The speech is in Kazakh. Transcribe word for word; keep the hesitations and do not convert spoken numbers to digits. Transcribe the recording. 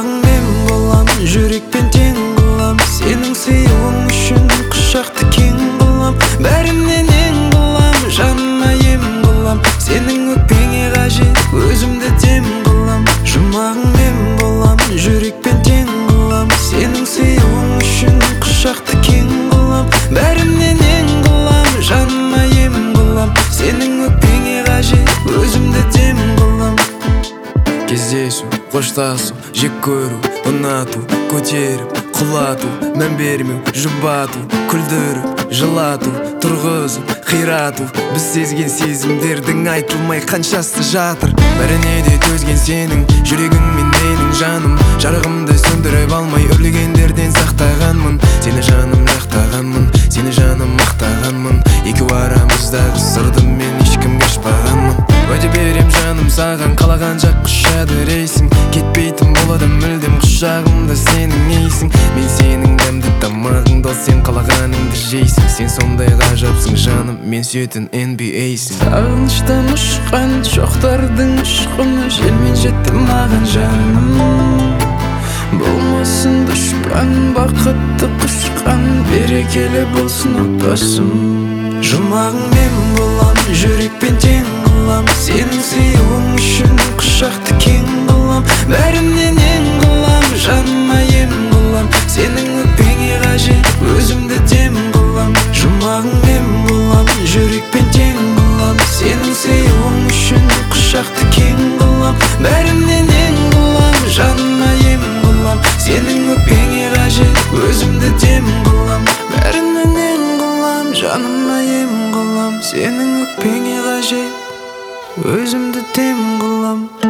Жұмағың мен болам, жүрекпен тең қылам. Сенің сыйлығың үшін құшақты кең қылам. Бәрінен ең қылам, жаныма ем қылам. Сенің өкпеңе қажет, өзімді дем қылам. Жұмағың мен болам, жүрекпен тең қылам. Сенің сыйлығың үшін құшақты кең қылам. Бәрінен ең қылам, жаныма ем қылам. Сенің өкпеңе қажет, өзімді дем қылам. Кездесу, қоштасу, жек көру, ұнату, көтеріп, құлату, мән бермеу, жұбату, күлдіріп, жылату, тұрғызып, қирату. Біз сезген сезімдердің айтылмай қаншасы жатыр. Бәріне де төзген сенің жүрегің мен менің жаным. Жарығымды сөндіріп алмай өрлегендерден сақтағанмын. Сені жаным жақтағанмын, сені жаным мақтағанмын. Екеу арамыздағы сырды мен ешкімге ашпағанмын. Уәде берем жаным саған, қалаған жақ құшады рейсің. Кетпейтін болады мүлдем құшағымда сенің ейсің. Мен сенің дәмді тамағыңды, сен қалағаныңды жейсің. Сен сондай ғажапсың жаным, мен сүйетін эн би эйсің. Сағыныштан ұшқан шоқтардың ұшқыны желмен жетті маған жаным. Болмасын дұшпан, бақытты құшқан, берекелі болсын отбасым. Жұмағың мен болам, жүрекпен тең қылам. Сенің сыйлығың үшін құшақты кең қылам. Бәрінен ең қылам, жаныма ем қылам. Сенің өкпеңе қажет, өзімді дем қылам. Жұмағың мен болам, жүрекпен тең қылам. Сенің сыйлығың үшін құшақты кең қылам. Бәрінен ең қылам, жаныма ем қылам. Сенің өкпеңе қажет, өзімді дем қылам. Бәрінен ең қылам, жаныма ем қылам. Сенің өкпеңе қажет, өзімді дем қылам.